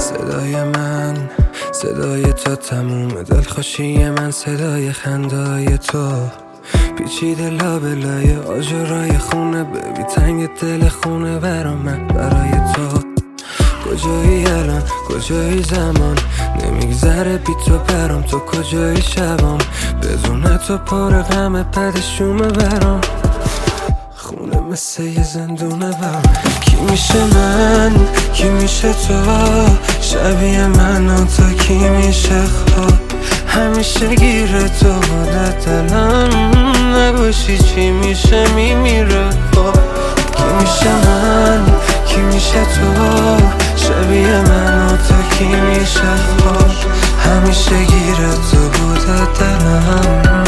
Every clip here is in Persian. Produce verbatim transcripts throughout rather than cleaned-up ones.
صدای من صدای تو، تموم دلخوشی من صدای خندای تو، پیچیده لابلای آجرای خونه، ببی تنگ دل خونه برا من برای تو. کجایی الان کجایی زمان، نمیگذره بی تو برام، تو کجایی شبام، بدون تو پر غم پدشومه برام، خونه مثل یه زندونه برام. کی میشه من کی میشه تو، شبیه من و تو کی میشه خواب، همیشه گیره تو بوده دلم، نباشی چی میشه میمیره خب. کی میشه من کی میشه تو، شبیه من و تو کی میشه خواب، همیشه گیره تو بوده دلم.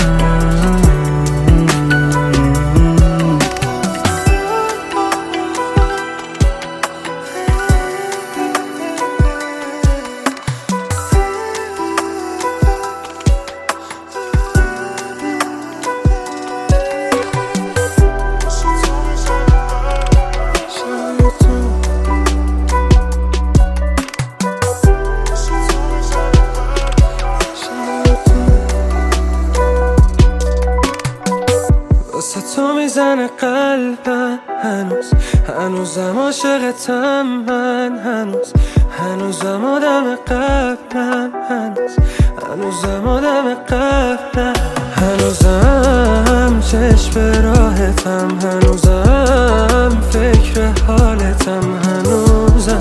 واسه تو میزنه قلبم هنوز، هنوزم عاشقتم من هنوز، هنوزم آدم قبلم هنوز، هنوزم آدم قبلم، هنوزم چشم به راحتم، هنوزم فکر حالتم، هنوزم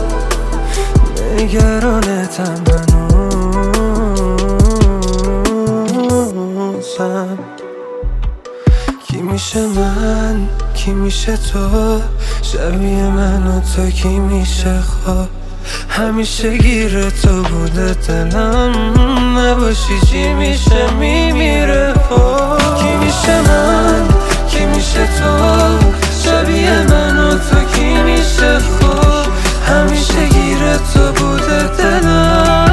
نگرانتم، هنوزم. کی میشه من کی میشه تو، شبیه من و تو کی میشه خواب، همیشه گیره تو بوده دلم، نباشی چی میشه میمیره خب. کی میشه من کی میشه تو، شبیه من و تو کی میشه خواب، همیشه گیره تو بوده دلم.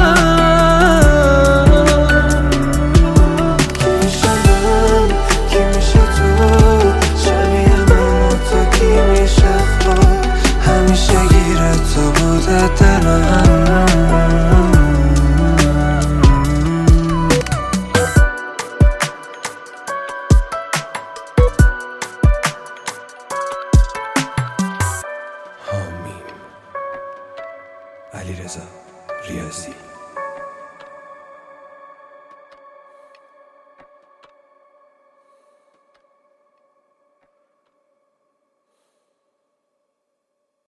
حامیم علیرضا ریاضی.